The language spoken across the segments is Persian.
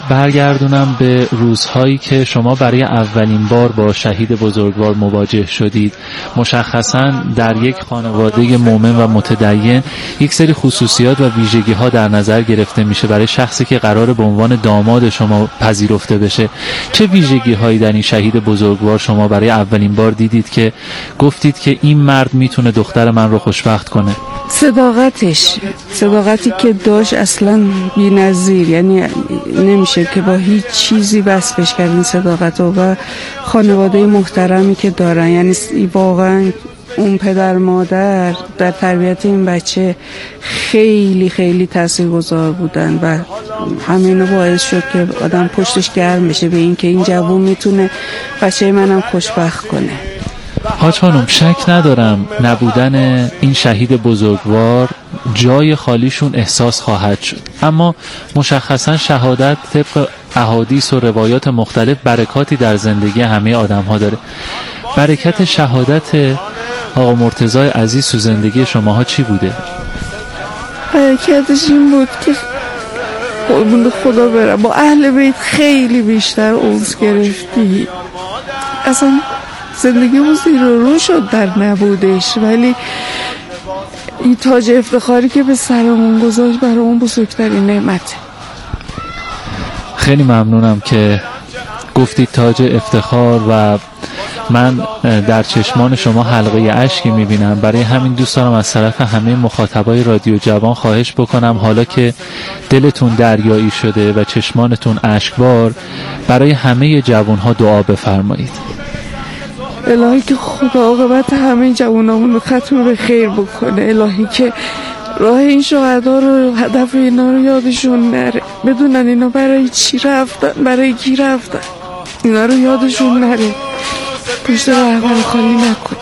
برگردونم به روزهایی که شما برای اولین بار با شهید بزرگوار مواجه شدید. مشخصاً در یک خانواده مؤمن و متدین یک سری خصوصیات و ویژگی‌ها در نظر گرفته میشه برای شخصی که قراره به عنوان داماد شما پذیرفته بشه. چه ویژگی‌هایی در این شهید بزرگوار شما برای اولین بار دیدید که گفتید که این مرد میتونه دختر من رو خوشبخت کنه؟ صداقتی که داشت اصلا بی‌نظیر، یعنی نمیشه که با هیچ چیزی وصفش کرد این صداقت و خانواده محترمی که دارن. یعنی واقعا اون پدر مادر در تربیت این بچه خیلی خیلی تاثیرگذار بودن و همینو باعث شد که آدم پشتش گرم بشه به این که این جوون میتونه بچه منم خوشبخت کنه. حاج خانم، شک ندارم نبودن این شهید بزرگوار جای خالیشون احساس خواهد شد، اما مشخصا شهادت طبق احادیث و روایات مختلف برکاتی در زندگی همه آدم ها داره. برکت شهادت آقا مرتضی عزیز تو زندگی شماها چی بوده؟ برکتش این بود که قربون خدا برم با اهل بیت خیلی بیشتر انس گرفتی. اصلا زندگیمون زیر و رو شد در نبودش، ولی این تاج افتخاری که به سرمون گذاشت برامون بزرگترین نعمته. خیلی ممنونم که گفتید تاج افتخار و من در چشمان شما حلقه اشکی میبینم. برای همین دوست دارم از طرف همه مخاطبای رادیو جوان خواهش بکنم حالا که دلتون دریایی شده و چشمانتون اشکبار، برای همه جوانها دعا بفرمایید. الهی که خدا عاقبت همه جوانامون رو ختم به خیر بکنه. الهی که راه این شهدا رو، هدف اینا رو یادشون نره، بدونن اینا برای چی رفتن، برای کی رفتن، اینا رو یادشون نره، پشت رهبر خالی نکن.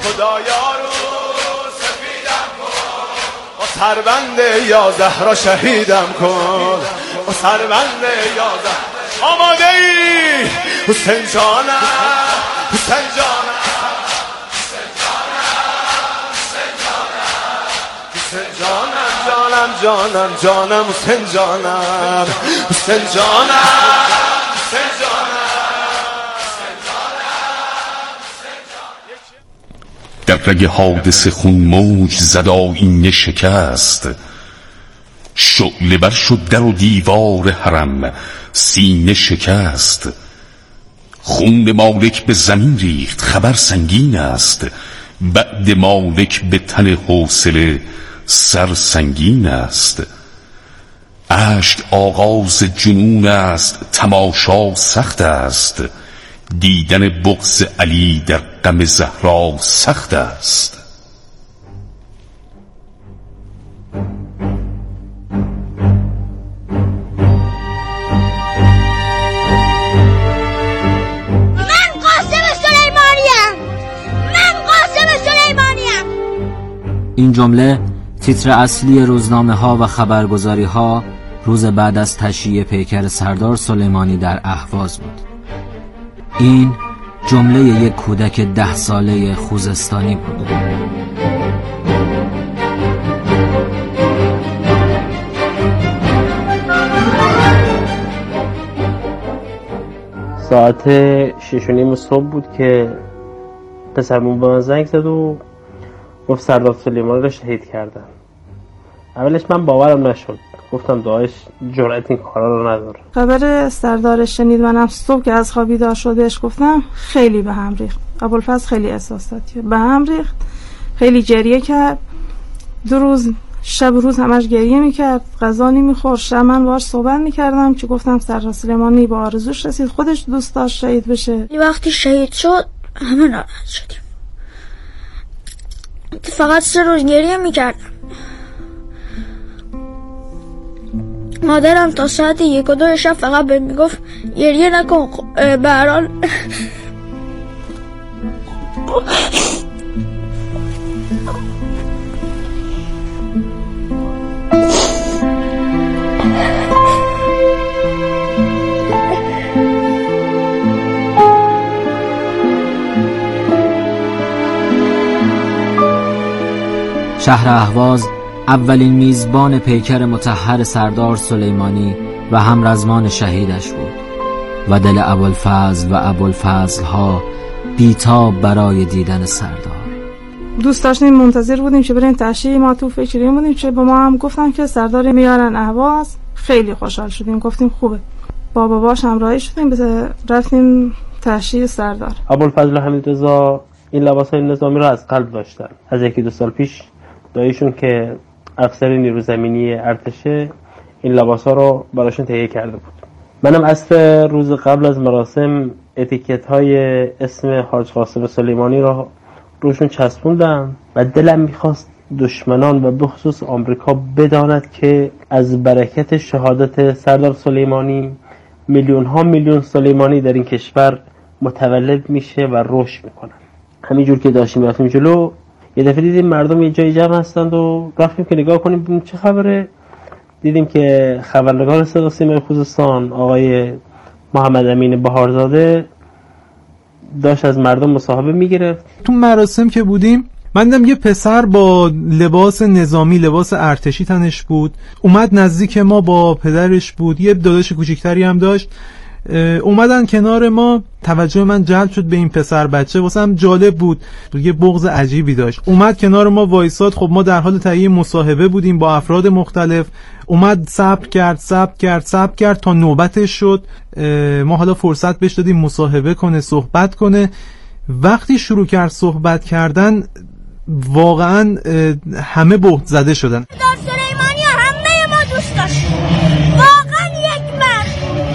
سربند یا زهرا شهیدم کن، سربند یا زهرا آماده ای حسین جانم، حسین جانم، جانم جانم حسین جانم، حسین جانم، حسین جانم. در رگ حادثه خون موج زد آیینه شکست، شعله بر شد در و دیوار حرم سینه شکست. خون مالک به زمین ریخت خبر سنگین است، بعد مالک به تن حوصله سر سنگین است. اشک آغاز جنون است تماشا سخت است، دیدن بغض علی در غم زهرا سخت است. این جمله تیتر اصلی روزنامه ها و خبرگزاری ها روز بعد از تشییع پیکر سردار سلیمانی در اهواز بود. این جمله یک کودک 10 ساله خوزستانی بود. ساعت 6:30 صبح بود که پسرمون به من زنگ زد و گفت سردار سلیمانی رو شهید کردن. اولش من باورم نشد، گفتم داعش جرأت این کارا رو نداره. خبر سردار شنید، منم صبح که از خواب بیدار شدش گفتم خیلی به هم ریخت. ابوالفضل خیلی احساساتیه، به هم ریخت، خیلی گریه کرد. 2 روز شب و روز همش گریه میکرد، غذا نمیخورد. شب من باهاش صحبت میکردم که گفتم سردار سلیمانی با آرزوش رسید، خودش دوست داشت شهید بشه. وقتی شهید شد همه ناراحت شدیم، فقط 3 روز گریه میکردم. مادرم تا ساعت 1 و 2 شب فقط به میگفت گریه نکن، به هر حال شهر اهواز اولین میزبان پیکر مطهر سردار سلیمانی و همرزمان شهیدش بود و دل ابوالفضل و ابوالفضل‌ها بیتاب برای دیدن سردار. دوست داشتیم، منتظر بودیم که بریم تشییع. ما تو فکری بودیم که با ما هم گفتن که سردار میارن اهواز. خیلی خوشحال شدیم، گفتیم خوبه. با باباش همراهی شدیم، رفتیم تشییع سردار. ابوالفضل و حمیدرضا این لباسای نظامی رو از قلب داشتن. از 1-2 سال پیش داییشون که افسر نیرو زمینی ارتشه این لباسا رو براشون تهیه کرده بود. منم اصل روز قبل از مراسم اتیکت های اسم حاج قاسم سلیمانی رو روشون چسبوندم و دلم میخواست دشمنان و بخصوص آمریکا بداند که از برکت شهادت سردار سلیمانی میلیون ها میلیون سلیمانی در این کشور متولد میشه و رشد میکنن. همینجور که داشتیم رفتیم جلو، یه دفعه دیدیم مردم یه جای جمع هستند و رفتیم که نگاه کنیم ببینیم چه خبره. دیدیم که خبرنگار صدا سیمای خوزستان آقای محمد امین بهارزاده داشت از مردم مصاحبه میگرفت. تو مراسم که بودیم من دیدم یه پسر با لباس نظامی، لباس ارتشی تنش بود، اومد نزدیک ما، با پدرش بود، یه داداش کوچیکتری هم داشت. اومدن کنار ما، توجه من جلب شد به این پسر بچه، واسم جالب بود، یه بغض عجیبی داشت. اومد کنار ما وایساد. خب ما در حال تهیه مصاحبه بودیم با افراد مختلف. اومد صبر کرد تا نوبتش شد. ما حالا فرصت بهش دادیم مصاحبه کنه، صحبت کنه. وقتی شروع کرد صحبت کردن واقعا همه بهت زده شدن. سلیمانی همه ما دوست داشتیم، واقعا یک مرد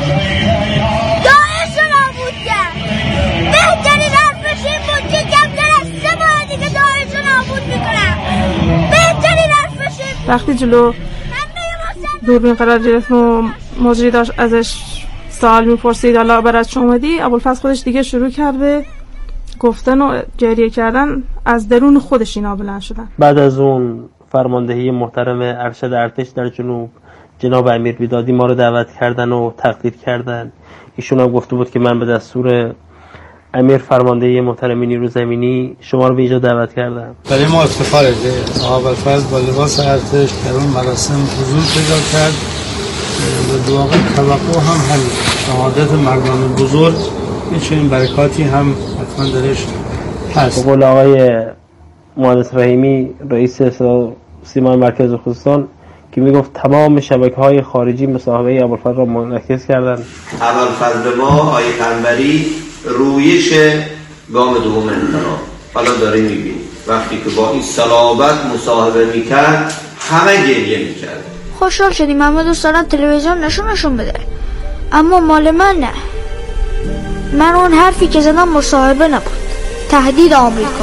داعش رو نابود کرد. بهترین حرفش این بود که کمتر از 3 ماه دیگه داعش رو نابود میکنم. بهترین حرفش این بود. وقتی جلو دوربین قرار گرفت و مجری داشت ازش سوال میپرسید حالا برات چه اومدی، ابوالفضل خودش دیگه شروع کرد به گفتن و گریه کردن. از درون خودش اینا بلند شدن. بعد از اون فرماندهی محترم ارشد ارتش در جنوب جناب امیر بیدادی ما رو دعوت کردن و تقدیر کردن. ایشون هم گفته بود که من به دستور امیر فرماندهی محترم نیرو زمینی شما رو به اینجا دعوت کردم. برای ما افتخاره که ابوالفضل با لباس ارتش در اون مراسم حضور پیدا کرد و واقعا توقع هم شهادت مردان بزرگ این برکاتی هم حتما درش هست. به قول آقای مهندس رحیمی رئیس سیمای مرکز خوزستان که میگفت تمام شبکه‌های خارجی مصاحبه ابوالفضل را منعکس کردن. ابوالفضل ما آقای قنبری رویش گام دوم انقلاب حالا داره میبینی وقتی که با این صلابت مصاحبه میکرد همه گریه میکرد. خوشحال شدیم، همه دوست دارن تلویزیون نشون بده، اما مال من نه. من اون حرفی که زدم مصاحبه نبود، تهدید آمریکا.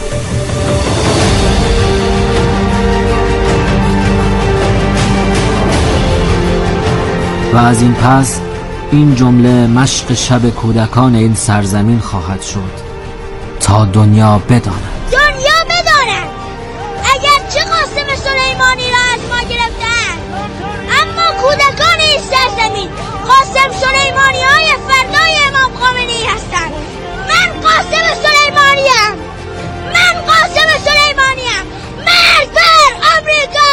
و از این پس این جمله مشق شب کودکان این سرزمین خواهد شد تا دنیا بداند. دنیا بداند اگر چه قاسم سلیمانی را از ما گرفتن، اما کودکان این سرزمین قاسم سلیمانی های فردای امام خامنه‌ای هستند. من قاسم سلیمانیم، من قاسم سلیمانیم، مرد بر آمریکا.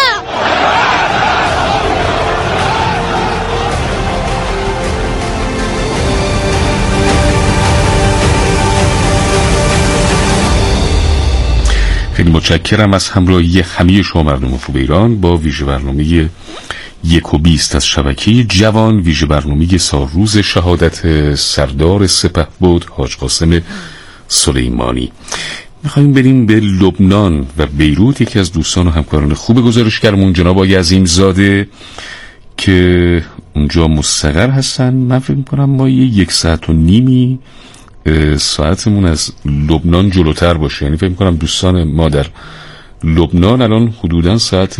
خیلی متشکرم از همراهی همه شما مردم خوب ایران با ویژه برنامه 1:20 از شبکه جوان، ویژه برنامه سالروز شهادت سردار سپهبد حاج قاسم سلیمانی. میخواییم بریم به لبنان و بیروت. یکی از دوستان و همکاران خوب گزارشگرمون جناب آقای عظیمزاده که اونجا مستقر هستن. من فکر میکنم ما 1.5 ساعت ساعتمون از لبنان جلوتر باشه، یعنی فکر میکنم دوستان ما در لبنان الان حدودا ساعت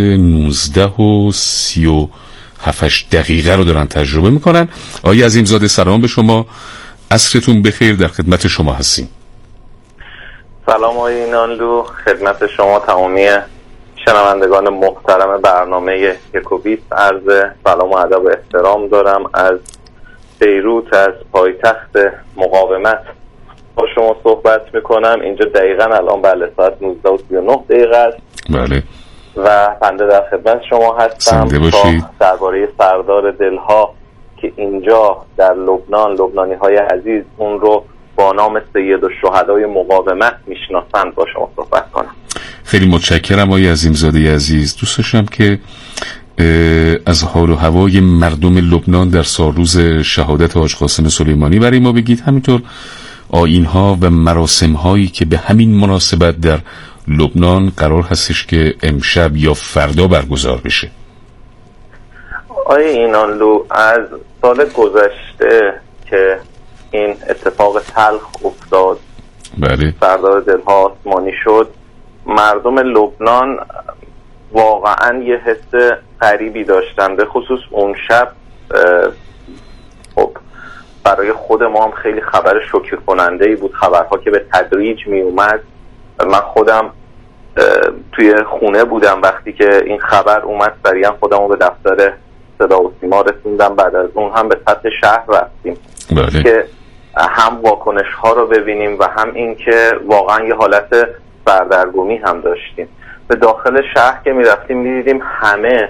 19:37 رو دارن تجربه میکنن. آقای عظیمزاده سلام به شما، عصرتون بخیر، در خدمت شما هستیم. سلام آقای اینانلو، خدمت شما تمامی شنوندگان محترم برنامه 1:20 عرض سلام و ادب و احترام دارم. از بیروت، از پایتخت مقاومت با شما صحبت میکنم. اینجا دقیقاً الان بله ساعت 19:39 است. بله. و بنده در خدمت شما هستم تا درباره سردار دلها که اینجا در لبنان لبنانی‌های عزیز اون رو با نام سید الشهدای مقاومت میشناسند با شما صحبت کنم. خیلی متشکرم آقای عظیمزاده عزیز. دوست داشتم که از حال و هوای مردم لبنان در سالروز شهادت حاج قاسم سلیمانی برای ما بگید، همینطور آیین‌ها و مراسم‌هایی که به همین مناسبت در لبنان قرار هستش که امشب یا فردا برگزار بشه. آیه اینانلو، از سال گذشته که این اتفاق تلخ افتاد، بله، سردار دلها آسمانی شد، مردم لبنان واقعا یه حس غریبی داشتن. به خصوص اون شب خب برای خود ما هم خیلی خبر شوکه کننده‌ای بود، خبرها که به تدریج می اومد. من خودم توی خونه بودم وقتی که این خبر اومد، سریعا خودم رو به دفتر صدا و سیما رسوندم. بعد از اون هم به سطح شهر رفتیم که هم واکنش ها رو ببینیم و هم این که واقعا یه حالت سردرگمی هم داشتیم. به داخل شهر که می رفتیم می دیدیم همه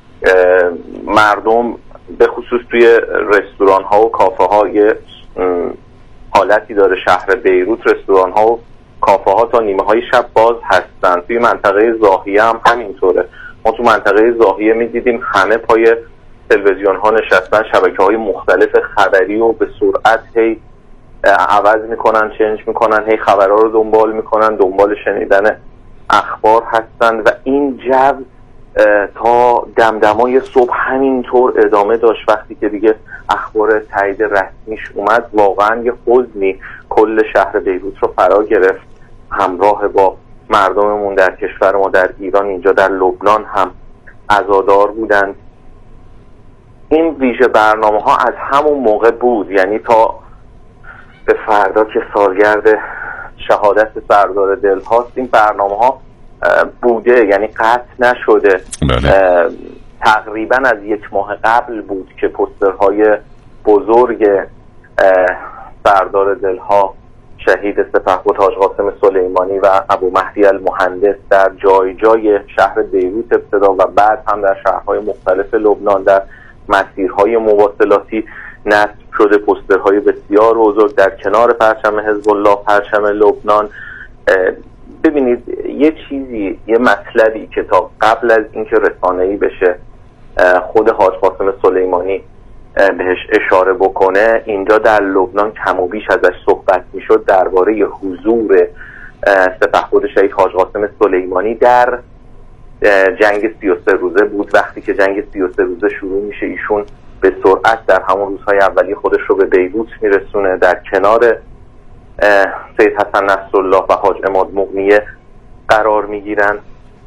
مردم به خصوص توی رستوران ها و کافه ها یه حالتی داره شهر بیروت، رستوران ها و کافه ها تا نیمه های شب باز هستن. توی منطقه زاهیه هم همینطوره. ما تو منطقه زاهیه می دیدیم همه پای تلویزیون ها نشستن، شبکه های مختلف خبری و به سرعت هی عوض میکنن، چنج میکنن، هی خبرها رو دنبال میکنن، دنبال شنیدن اخبار هستن و این جو تا دمدمای صبح همینطور ادامه داشت. وقتی که دیگه اخبار تایید رسمیش اومد، واقعا یه حزنی کل شهر بیروت رو فرا گرفت. همراه با مردممون در کشور ما در ایران، اینجا در لبنان هم عزادار بودند. این ویژه برنامه ها از همون موقع بود، یعنی تا به فردا که سالگرد شهادت سردار دلهاست این برنامه ها بوده، یعنی قطع نشده. تقریبا از 1 ماه قبل بود که پوسترهای بزرگ سردار دلها شهید سپهبد حاج قاسم سلیمانی و ابو مهدی المهندس در جای جای شهر بیروت ابتدا و بعد هم در شهرهای مختلف لبنان در مسیرهای مواصلاتی نصب شده. پوسترهای بسیار بزرگ در کنار پرچم حزب الله، پرچم لبنان. ببینید یه چیزی، یه مطلبی که تا قبل از اینکه رسانه‌ای بشه خود حاج قاسم سلیمانی بهش اشاره بکنه، اینجا در لبنان کم و بیش ازش صحبت میشد درباره حضور سپهبد شهید حاج قاسم سلیمانی در جنگ 33 روزه بود. وقتی که جنگ 33 روزه شروع میشه، ایشون به سرعت در همون روزهای اولی خودش رو به بیروت میرسونه، در کنار سید حسن نصرالله و حاج عماد مغنیه قرار میگیرن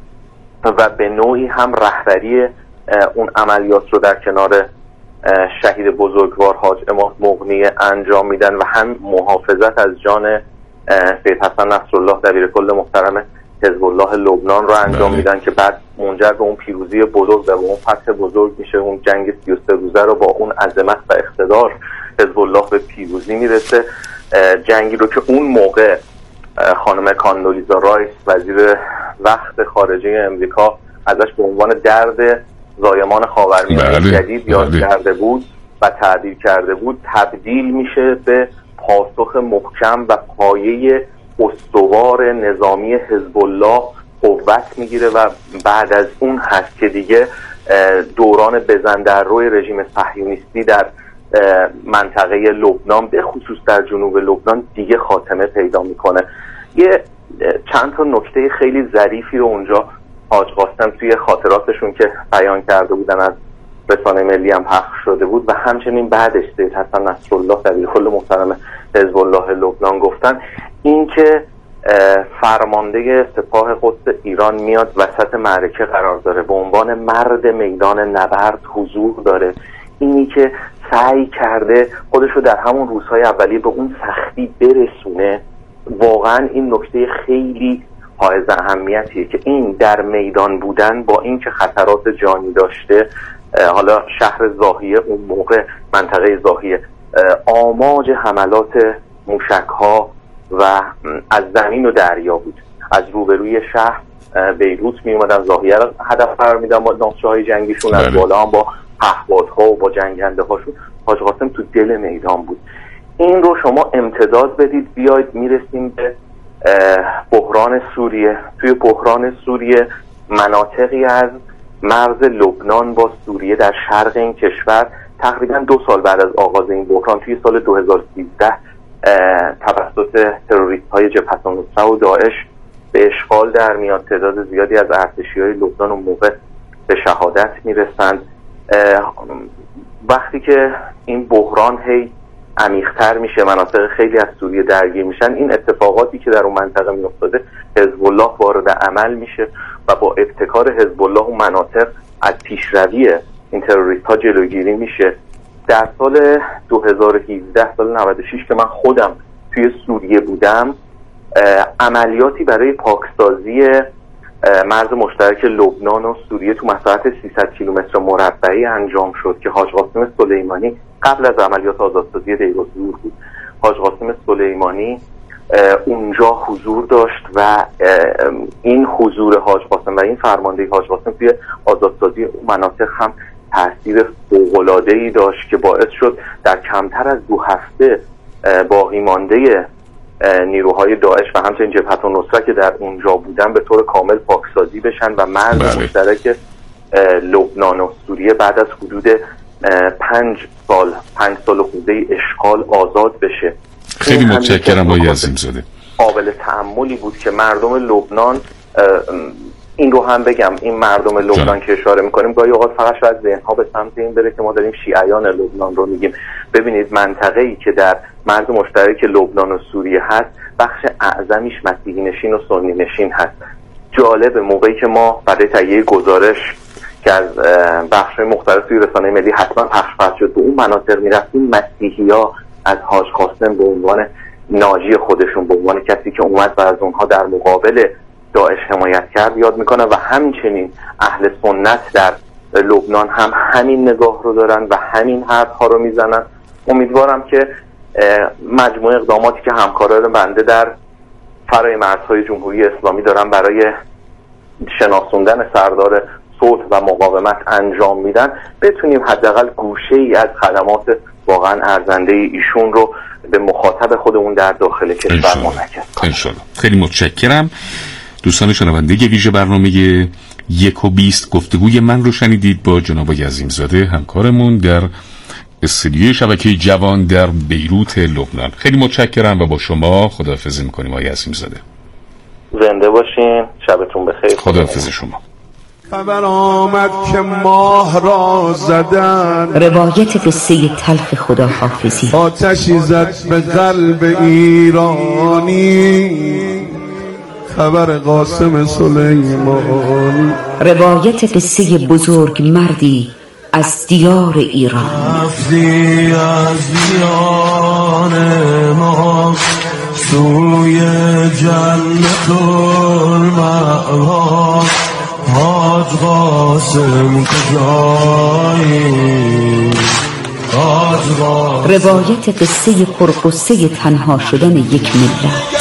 و به نوعی هم رهبری اون عملیات رو در کنار شهید بزرگوار حاج عماد مغنیه انجام میدن و هم محافظت از جان سید حسن نصرالله دبیر کل محترم حزب الله لبنان رو انجام میدن که بعد منجر به اون پیروزی بزرگ و به اون فتح بزرگ میشه. اون جنگ 33 روزه رو با اون عظمت و اقتدار حزب الله به پیروزی میرسه. جنگی رو که اون موقع خانم کاندولیزا رایس وزیر وقت خارجه امریکا ازش به عنوان درد زایمان خاورمیانه جدید یاد کرده بود و تعبیر کرده بود، تبدیل میشه به پاسخ محکم و پایه استوار نظامی حزب الله قوت میگیره و بعد از اون هست که دیگه دوران بزندرروی رژیم صهیونیستی در منطقه لبنان به خصوص در جنوب لبنان دیگه خاتمه پیدا میکنه. یه چند تا نکته خیلی ظریفی رو اونجا حاج قاسم توی خاطراتشون که بیان کرده بودن از رسانه ملی هم پخش شده بود و همچنین بعدش سید حسن نصرالله دبیر کل محترم حزب الله لبنان گفتن، این که فرمانده سپاه قدس ایران میاد وسط معرکه قرار داره، به عنوان مرد میدان نبرد حضور داره، اینی که سعی کرده خودش رو در همون روزهای اولیه به اون سختی برسونه، واقعا این نکته خیلی حائز اهمیتیه که این در میدان بودن با این که خطرات جانی داشته. حالا شهر زاهیه اون موقع، منطقه زاهیه، آماج حملات موشک‌ها و از زمین و دریا بود. از روبروی شهر بیروت می اومدن زاهیه رو هدف قرار میدن با ناسچه‌های جنگیشون، از بالا هم با پهپادها تانک‌ها و با جنگنده هاشون، حاج قاسم تو دل میدان بود. این رو شما امتداد بدید بیاید میرسیم به بحران سوریه. توی بحران سوریه مناطقی از مرز لبنان با سوریه در شرق این کشور تقریبا 2 سال بعد از آغاز این بحران توی سال 2013 توسط تروریست‌های جبهه النصره و داعش به اشغال در میاد. تعداد زیادی از ارتشی‌های لبنان اون موقع به شهادت میرسند. وقتی که این بحران هی عمیق‌تر میشه، مناطق خیلی از سوریه درگیر میشن، این اتفاقاتی که در اون منطقه میافتاده، حزب الله وارد عمل میشه و با ابتکار حزب الله اون مناطق از پیشروی این تروریست‌ها جلوگیری میشه. در سال 2017 سال 96 که من خودم توی سوریه بودم، عملیاتی برای پاکسازی مرز مشترک لبنان و سوریه تو مساحت 300 کیلومتر مربعی انجام شد که حاج قاسم سلیمانی قبل از عملیات آزادسازی دیرالزور بود. حاج قاسم سلیمانی اونجا حضور داشت و این حضور حاج قاسم و این فرماندهی حاج قاسم توی آزادسازی مناطق هم تاثیر فوق‌العاده‌ای داشت که باعث شد در کمتر از 2 هفته باقی مانده نیروهای داعش و همچنین جبهه النصره که در اونجا بودن به طور کامل پاکسازی بشن و مرز مشترک لبنان و سوریه بعد از حدود 5 سال خورده اشغال آزاد بشه. خیلی متشکرم آقای عظیمزاده. قابل تأملی بود که مردم لبنان، این رو هم بگم، این مردم لبنان که اشاره میکنیم گاهی اوقات فقط شاید ذهنها به سمت این بره که ما داریم شیعیان لبنان رو میگیم. ببینید منطقه‌ای که در مرز مشترک لبنان و سوریه هست بخش اعظمیش مسیحی نشین و سنی نشین هست. جالب موقعی که ما برای تهیه گزارش که از بخش‌های مختلف توی رسانه ملی حتما پخش شد به اون مناطق میرفتیم، مسیحی‌ها از حاج قاسم به عنوان ناجی خودشون، به عنوان کسی که اومد و از اونها در مقابل داعش حمایت کرد یاد میکنه و همچنین اهل سنت در لبنان هم همین نگاه رو دارن و همین حرف ها رو میزنن. امیدوارم که مجموعه اقداماتی که همکاران بنده در فرای مرزهای جمهوری اسلامی دارن برای شناسوندن سردار صلح و مقاومت انجام میدن بتونیم حداقل گوشه‌ای از خدمات واقعا ارزنده ایشون رو به مخاطب خودمون در داخل کشور منعکس کنیم. خیلی متشکرم. دوستان شنونده ویژه برنامه 1:20 گفتگوی من رو شنیدید با جناب عظیمزاده همکارمون در استودیوی شبکه جوان در بیروت لبنان. خیلی متشکرم و با شما خداحافظی میکنیم آقای عظیمزاده. زنده باشین، شبتون بخیر. خداحافظ شما. خبر آمد که ماه را زدن، روایت قصه تلخ خداحافظی، آتشی زد به قلب ایرانی، خبر قاسم سلیمانی، روایت قصه بزرگ مردی از دیار ایران. رفتی از دیار ما سوی جنت المأوا، حاج قاسم کجایی؟ روایت قصه پرقصه تنها شدن یک ملت.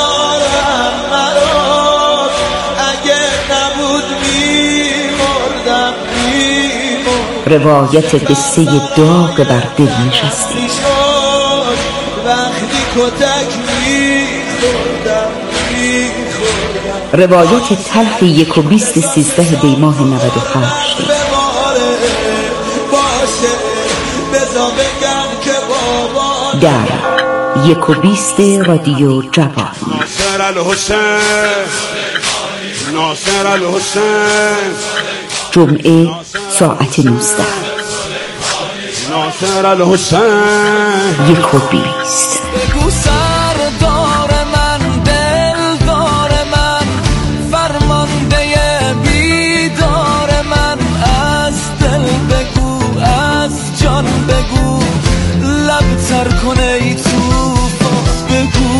روایت قصه داغ بر دل نشسته. روایت تلخ 1:20 13 دی ماه 98. در 1:20 رادیو جوان. ناصر الحسین جمعه ساعت 19. ناصر الحسین 1:20. بگو سردار من، دلدار من، فرمانده بیدار من، از دل بگو، از جان بگو، لب تر کنه ای توفان بگو.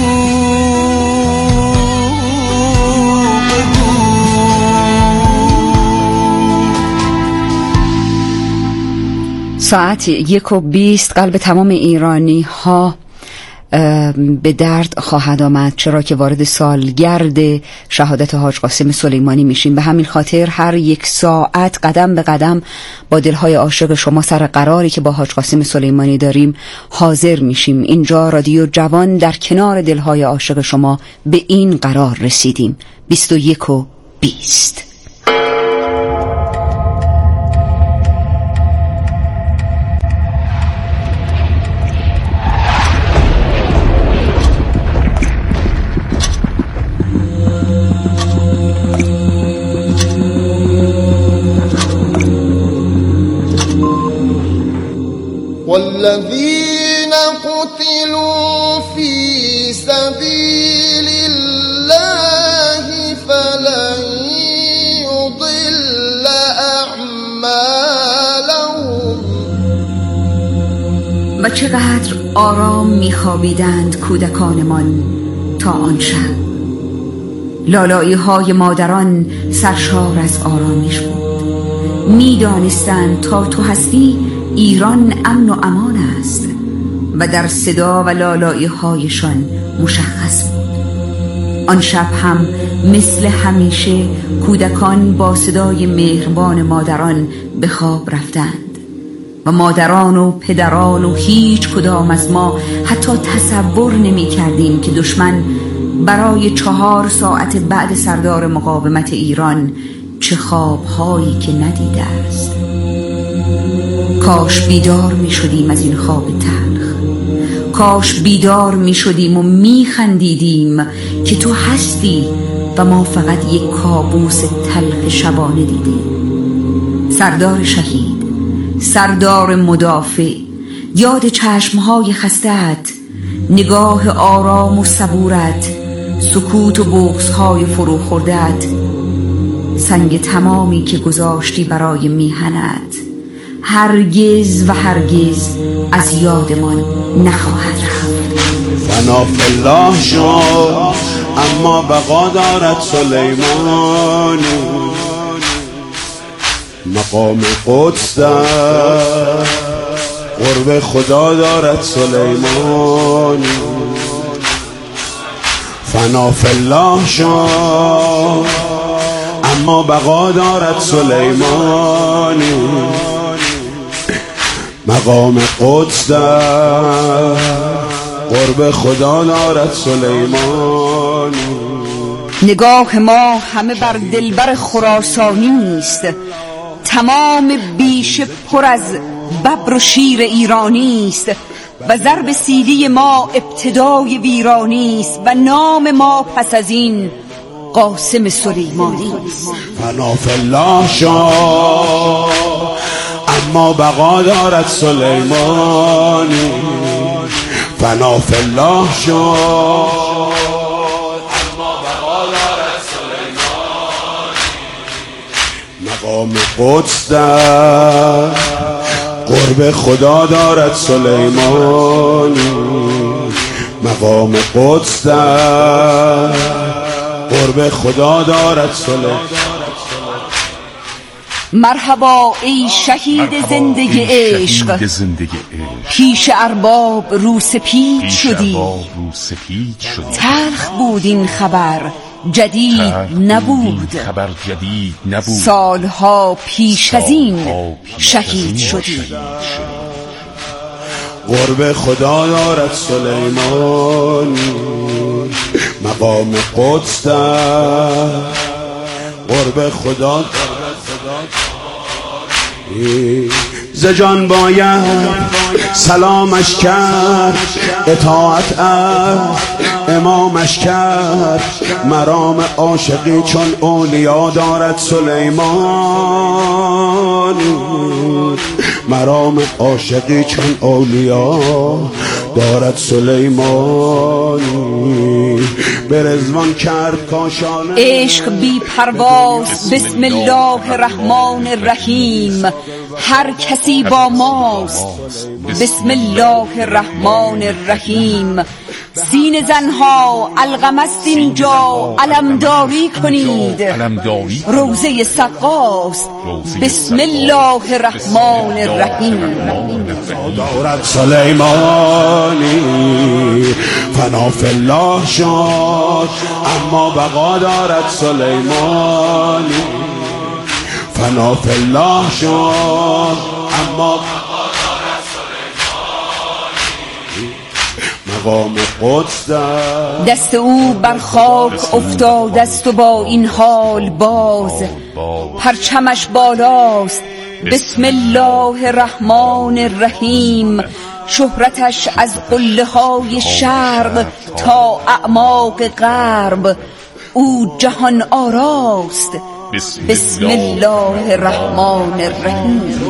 ساعت 1:20 قلب تمام ایرانی ها به درد خواهد آمد، چرا که وارد سالگرد شهادت حاج قاسم سلیمانی میشیم. به همین خاطر هر یک ساعت قدم به قدم با دلهای عاشق شما سر قراری که با حاج قاسم سلیمانی داریم حاضر میشیم. اینجا رادیو جوان در کنار دلهای عاشق شما به این قرار رسیدیم. 21 و 20. والذين قتلوا في سبيل الله فلن يضل أعمالهم. و چقدر آرام میخوابیدند کودکانمان تا آن شب. لالایی های مادران سرشار از آرامش بود. میدانستند تا تو هستی ایران امن و امان است و در صدا و لالایی هایشان مشخص بود. آن شب هم مثل همیشه کودکان با صدای مهربان مادران به خواب رفتند و مادران و پدران و هیچ کدام از ما حتی تصور نمی کردیم که دشمن برای 4 ساعت بعد سردار مقاومت ایران چه خوابهایی که ندیده است. کاش بیدار می شدیم از این خواب تلخ. کاش بیدار می شدیم و می خندیدیم که تو هستی و ما فقط یک کابوس تلخ شبانه دیدیم. سردار شهید، سردار مدافع، یاد چشمهای خسته‌ات، نگاه آرام و صبورت، سکوت و بغض‌های فرو خورده‌ات، سنگ تمامی که گذاشتی برای میهنت هرگز و هرگز از یادمان نخواهد رفت. فنا فی الله شد اما بقا دارد سلیمانی، مقام قدس در قرب خدا دارد سلیمانی. فنا فی الله شد اما بقا دارد سلیمانی، مقام قدس در قرب خدا دارد سلیمانی. نگاه ما همه بر دلبر خراسانی است، تمام بیشه پر از ببر و شیر ایرانی است و ضرب سیلی ما ابتدای ویرانی است و نام ما پس از این قاسم سلیمانی است. فنا فی الله شد اما بقا دارد سلیمانی، فنا فی الله شد اما بقا دارد سلیمانی، مقام قدس در قرب خدا دارد سلیمانی، مقام قدس در قرب خدا دارد سلیمانی. مرحبا ای شهید زندگی عشق، پیش ارباب رو سپید شدی. تلخ بود این خبر جدید نبود، سالها پیش از این شهید شدی. قرب خدا دارد سلیمانی، مقام قدس در قرب خدا دارد. ز جان باید سلامش کرد، اطاعت امامش کرد، مرام عاشقی چون اولیا دارد سلیمانی، مرام عاشقی چون اولیا دارد سلیمانی. به رضوان کرد کاشانه عشق بی پرواز، بسم الله الرحمن الرحیم، هر کسی با ماست، بسم الله الرحمن الرحیم. سین زنها علقم است اینجا، علمداری کنید، روزه سقاست، بسم الله الرحمن الرحیم. دارد سلیمانی، فنا فی الله شد اما بقا دارد سلیمانی، فنا فی الله شد اما بقا دارد سلیمانی. مقام قدس دست او بر خاک افتاده است و با این حال باز پرچمش بالاست. بسم الله الرحمن الرحیم. شهرتش از قله های شرق تا اعماق غرب، او جهان آراست. بسم الله الرحمن الرحیم.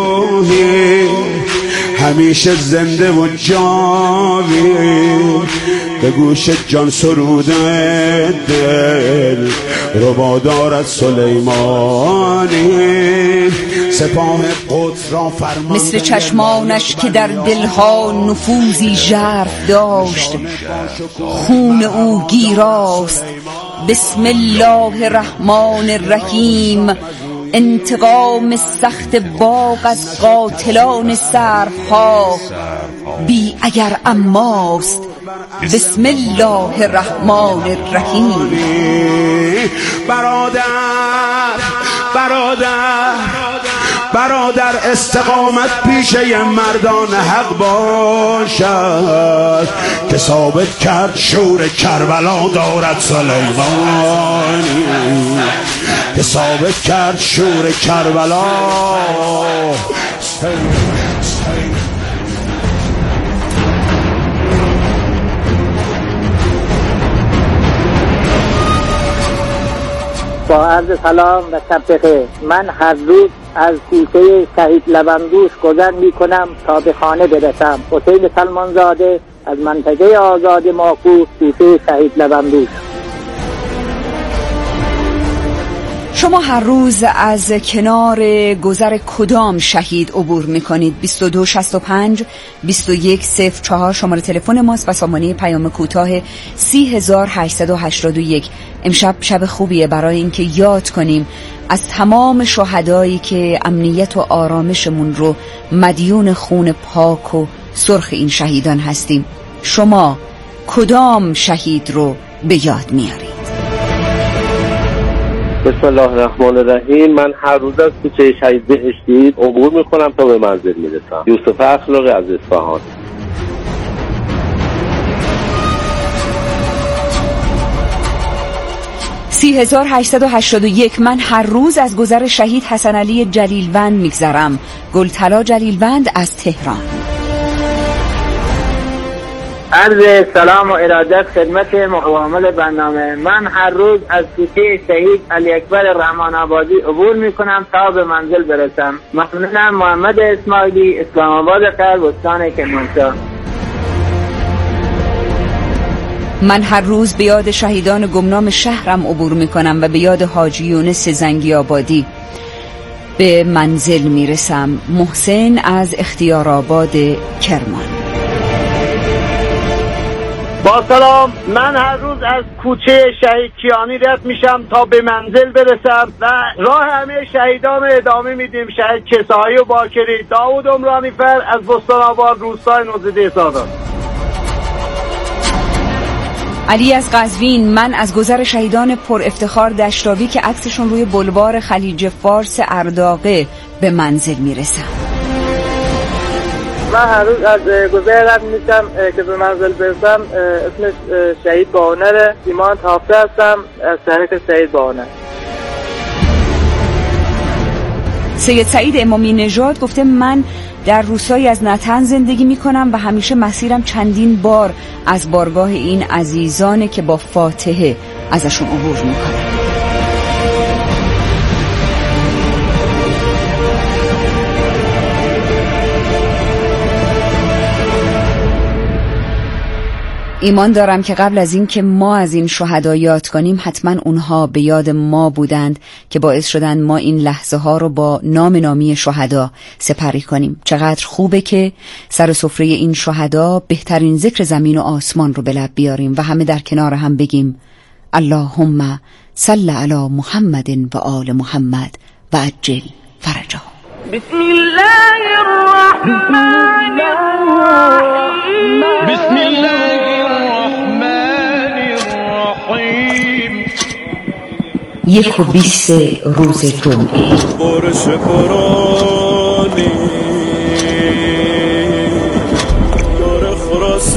همیشه زنده و جاوی به گوش جان سروده دل ربا دارد سلیمانی. سپاه قدس را فرمان مثل چشمانش که در دلها نفوذی ژرف داشت، خون او گیراست. بسم الله الرحمن الرحیم. انتقام سخت باغ از قاتلان سرها بی اگر اماست. بسم الله الرحمن الرحیم. برادر استقامت پیشه مردان حق باشد که ثابت کرد شور کربلا دارد سلیمانی، که ثابت کرد شور کربلا. با عرض سلام و شب بخیر. من هر روز از کوچه شهید لبندوش گذر می کنم تا به خانه برسم. حسین سلمانزاده از منطقه آزاد ماکو، کوچه شهید لبندوش. شما هر روز از کنار گذر کدام شهید عبور میکنید؟ 2265 2104 شماره تلفن ماست و سامانه پیام کوتاه 3881. امشب شب خوبیه برای اینکه یاد کنیم از تمام شهدایی که امنیت و آرامشمون رو مدیون خون پاک و سرخ این شهیدان هستیم. شما کدام شهید رو به یاد میارید؟ بسم الله الرحمن الرحیم. من هر روز از کوچه شهید بهشتی عبور میکنم تا به منزل میرسم. یوسف اخلاقی از اصفهان. سی 3881. من هر روز از گذر شهید حسن علی جلیلوند میگذرم. گلطلا جلیلوند از تهران. عرض سلام و ارادت خدمت مقامل برنامه. من هر روز از کوچه شهید علی اکبر رحمان آبادی عبور میکنم تا به منزل برسم. ممنونم. محمد اسماعیلی، اسلام آباد غرب، استان کرمانشاه. من هر روز به یاد شهیدان گمنام شهرم عبور میکنم و به یاد حاجی یونس زنگی آبادی به منزل میرسم. محسن از اختیارآباد کرمان. با سلام. من هر روز از کوچه شهید کیانی رد میشم تا به منزل برسم و راه همه شهیدان ادامه میدیم. شهید کسایی و باکری، داوود عمرانی فر از بستان آباد، روستای نوزیده سادات. علی از قزوین. من از گذر شهیدان پر افتخار دشتاوی که عکسشون روی بلوار خلیج فارس ارداقه به منزل میرسم. من هر روز از گذر رد میشم که به منزل برسم. اسمش شهید باهنره. ایمان تافته هستم از شهر شهید باهنر. سید سعید امامی نژاد گفته من در روستایی از نتن زندگی می کنم و همیشه مسیرم چندین بار از بارگاه این عزیزانه که با فاتحه ازشون عبور می کنم. ایمان دارم که قبل از این که ما از این شهدا یاد کنیم حتما اونها به یاد ما بودند که باعث شدن ما این لحظه ها رو با نام نامی شهدا سپری کنیم. چقدر خوبه که سر سفره این شهدا بهترین ذکر زمین و آسمان رو به لب بیاریم و همه در کنار هم بگیم اللهم صل علی محمد و آل محمد و عجل فرجهم. بسم الله الرحمن الرحیم. بسم الله الرحمن 21 روز جمعه. برش قرآنی